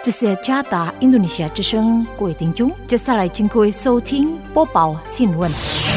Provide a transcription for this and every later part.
这是加达印度尼西亚之声，各位听众，接下来请各位收听播报新闻。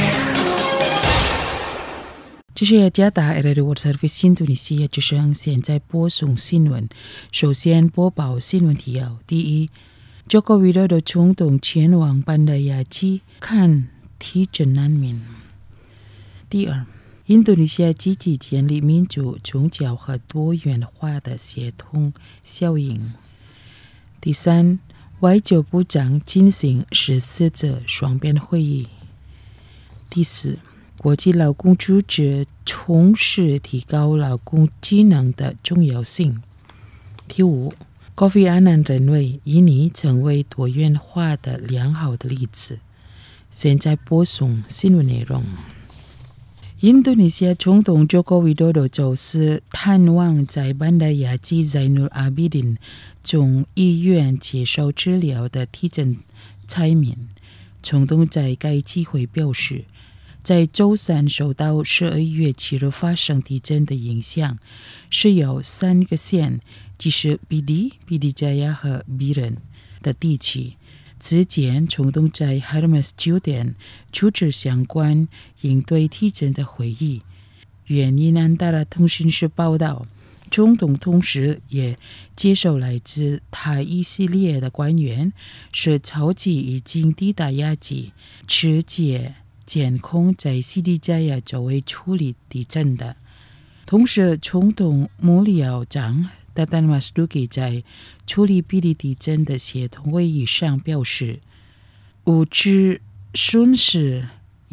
这是加达 Radio Service 印度尼西亚之声，现在播送新闻。首先播报新闻提要：第一，Joko Widodo冲动前往班达雅基看提振难民。第二，印度尼西亚积极建立民主、宗教和多元化的协同效应。第三，外交部长进行14者双边会议。第四，国际劳工组织重视提高劳工技能的重要性。第五， Kofi Annan 认为印尼成为多元化的良好的例子。现在播送新闻内容。印度尼西亚总统 Joko Widodo 周四探望在班达雅基 Zainul Abidin 总医院接受治疗的地震灾民。总统在该机会表示，在周三受到12月7日发生地震的影响，是有3个县，即是 BD、BD Jaya 和 Biren 的地区。此前，总统在 Hermes 酒店主持相关应对地震的会议。原印安达拉通讯社报道，总统同时也接受来自他一系列的官员，是超级已经抵达雅基，直接监控在西迪加亚周围处理地震的。同时，总统穆里奥长Tatan Mas在处理比利地震的协同会议上表示，物质损失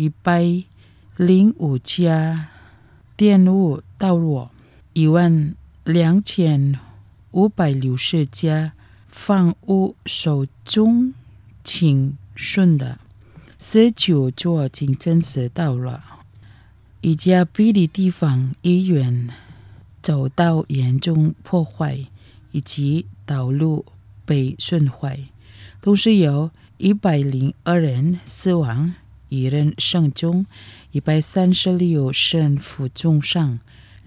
105家电屋道路，12560家房屋受重轻损的，19座清真寺道路，一家比利地方医院遭到严重破坏，以及道路被损坏。同时有102人死亡，1人伤重，136人负重伤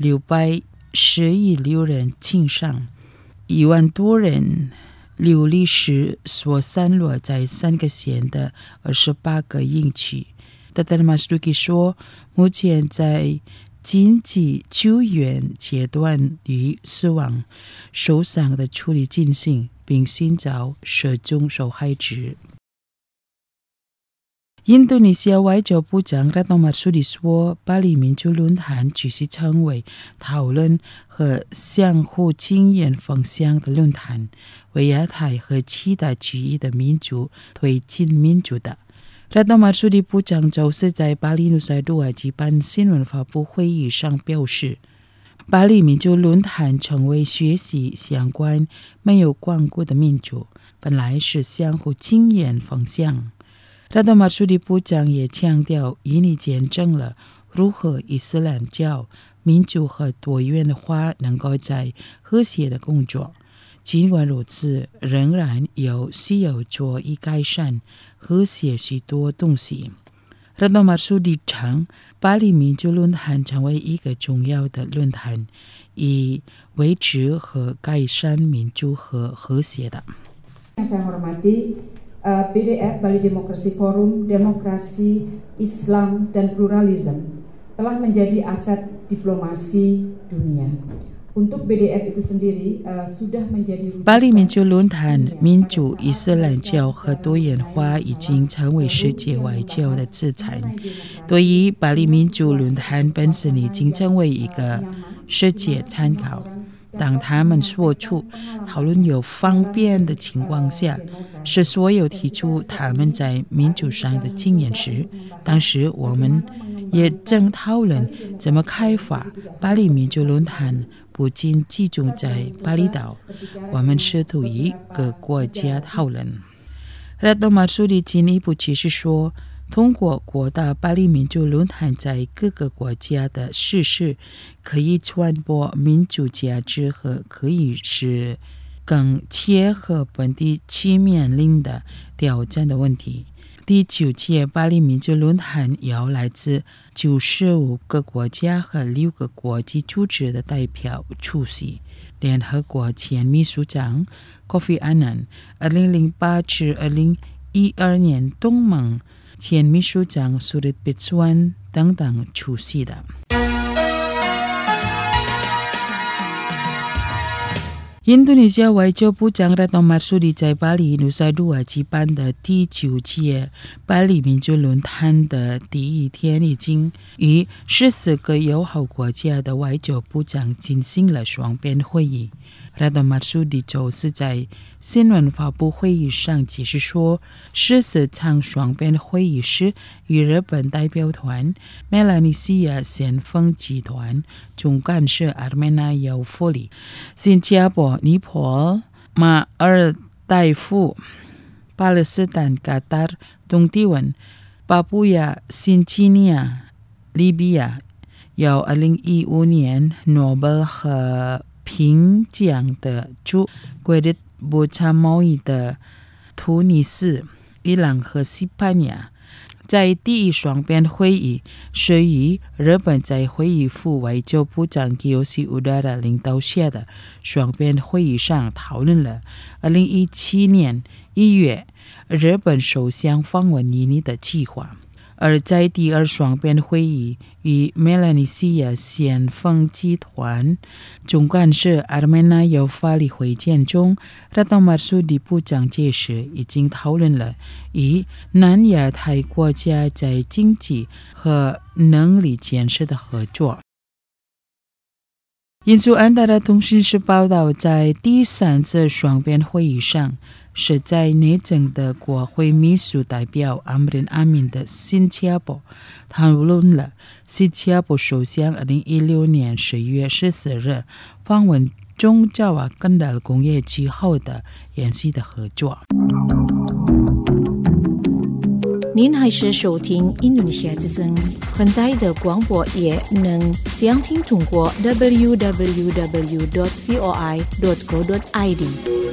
，616人轻伤，1万多人流离失所散落在3个县的28个营区。Tatan Mas说，目前在紧急救援阶段与死亡、受伤的处理进行，并寻找失踪受害者。印度尼西亚外交部长 Retno Marsudi 说，巴黎民主论坛举行成为讨论和相互经验方向的论坛，为亚太和其他区域的民主推进民主的。Retno Marsudi 部长周四在巴黎努塞杜瓦举办新闻发布会议上表示，巴黎民主论坛成为学习相关没有光顾的民主，本来是相互经验方向。Retno Marsudi 部长也强调，印尼见证了如何伊斯兰教、民主和多元化能够在和谐的工作。尽管如此，仍然有需要做以改善和谐许多东西。Retno Marsudi 称，巴黎民主论坛成为一个重要的论坛，以维持和改善民主和和谐的。 Yang saya hormati, BDF Bali Democracy Forum, Demokrasi, Islam dan Pluralism telah menjadi aset diplomasi dunia. 巴黎民主论坛、民主、伊斯兰教和多元化已经成为世界外交的资产。对于巴黎民主论坛本身已经成为一个世界参考。当他们说出讨论有方便的情况下，是所有提出他们在民主上的经验时，当时我们也正讨论怎么开发巴黎民主论坛。不仅集中在巴厘岛，我们试图与各国家讨论。Retno Marsudi 进一步解释说，通过扩大巴黎民主论坛在各个国家的实施，可以传播民主价值和可以使更切合本地区面临的挑战的问题。 第9届巴黎民主论坛由来自95个国家和6个国际组织的代表出席。联合国前秘书长 Kofi Annan 2008至2012年东盟前秘书长 Surit Pitsuwan 等等出席的。印度尼西亚外交部长 Retno Marsudi 在巴黎努萨杜瓦举办的第9届巴黎民主论坛的第一天，已经与14个友好国家的外交部长进行了双边会议。Retno Marsudi 周四在新闻发布会议上解释说，14场双边会议是与日本代表团、梅拉尼西亚先锋集团、总干事阿尔梅纳尤夫里、新加坡、尼泊尔、马尔代夫、巴勒斯坦、卡塔尔、东帝汶、巴布亚新几内亚、利比亚，由2015年诺贝尔和平奖的主贵的不参贸易的突尼斯、伊朗和西班牙。在第一双边会议是与日本在会议副外交部长Kiyoshi Udara领导下的双边会议上讨论了2017年1月日本首相访问印尼的计划。而在第二双边会议与梅拉尼西亚先锋集团总干事阿尔梅纳尤夫里会见中，Retno Marsudi部长届时已经讨论了与南亚太国家在经济和能力建设的合作。印度安达的通讯社报道，在第3次双边会议上，是在内政的国会秘书代表Amrin Amin的新加坡讨论了新加坡首相2016年11月14日访问中爪哇根岛工业区后的延续的合作。 您还是收听印度尼西亚之声，很大的广播也能详听通过 www.voi.co.id。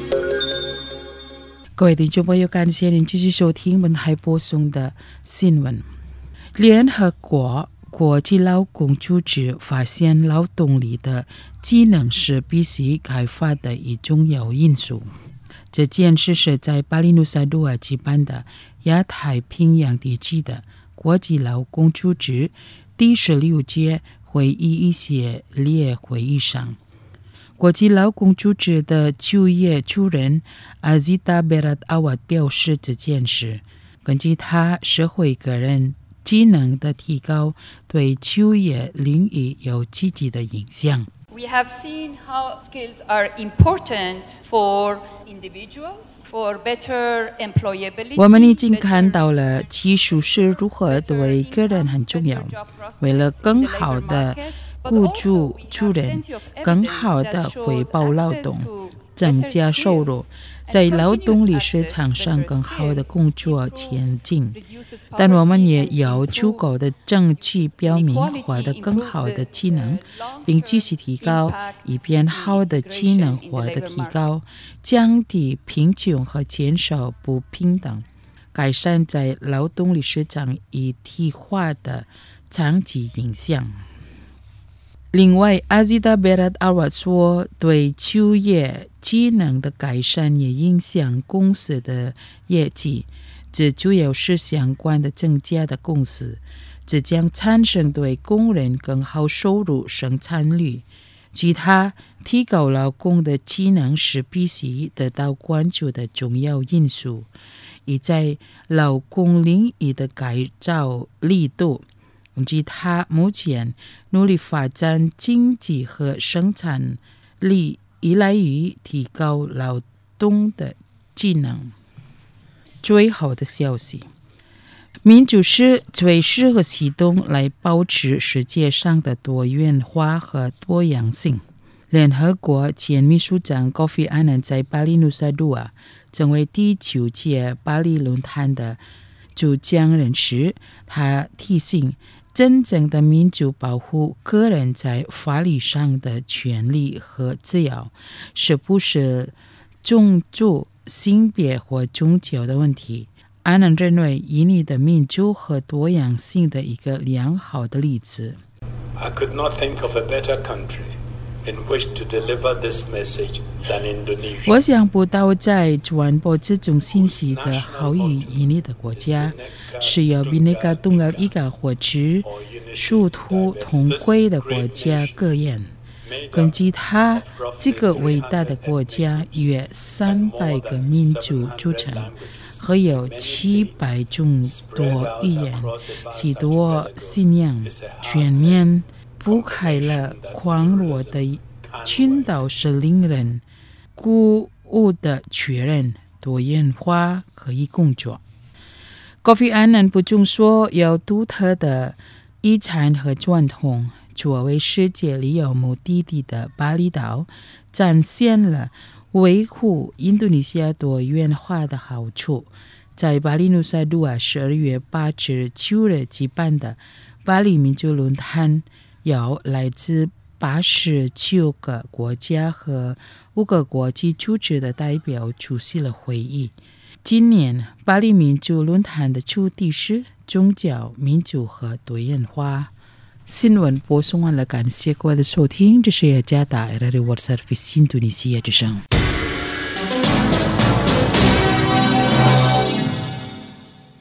各位听众朋友，感谢您继续收听本台播送的新闻。联合国国际劳工组织发现劳动力的技能是必须开发的一重要因素。这件事是在巴黎努萨杜瓦举办的亚太平洋地区的国际劳工组织第16届会议一系列会议上，国际劳工组织的就业主任Azita Berat Awad 表示，这件事根据他社会个人技能的提高对就业领域有积极的影响。 We have seen how skills are important for individuals, for better employability. 我们已经看到了技术是如何对个人很重要，为了更好的雇主主人，更好的回报劳动，增加收入，在劳动力市场上更好的工作前进。但我们也有足够的证据表明获得更好的技能并继续提高，以便好的技能获得提高，降低贫穷和减少不平等，改善在劳动力市场一体化的长期影响。另外，阿兹达贝拉阿瓦说，对就业技能的改善也影响公司的业绩，这主要是相关的增加的公司，这将产生对工人更好收入、生产率。据他，提高劳工的技能是必须得到关注的重要因素，以在劳工领域的改造力度。据他目前努力发展经济和生产力依赖于提高劳动的技能。最好的消息，民主是最适合行动来保持世界上的多元化和多样性。联合国前秘书长 Kofi Annan 在巴黎努萨杜瓦成为第9届巴黎论坛的主讲人时，他提醒，真正的民主保护个人在法律上的权利和自由，是不是种族、性别或宗教的问题， 安南认为印尼的民主和多样性的一个良好的例子。 I could not think of a better country in which to deliver this message than Indonesia. 我想不到在传播这种信息的好于印尼的国家，是由Bhinneka Tunggal Ika或者殊途同归的国家各样。根据他这个伟大的国家约300个民族组成，和有700种多语言，许多信仰，全面覆盖了宽阔的群岛，是令人鼓舞的确认多元化可以工作。Kofi Annan 补充说，有独特的遗产和传统，作为世界旅游目的地的巴厘岛，展现了维护印度尼西亚多元化的好处。在巴黎努萨杜啊12月8至9日举办的巴黎民主论坛，有来自89个国家和5个国际组织的代表出席了会议。今年巴黎民主论坛的主题是宗教、民主和多元化。新闻播送完了，感谢各位的收听，这是雅加达 Radio World Service 印度尼西亚之声。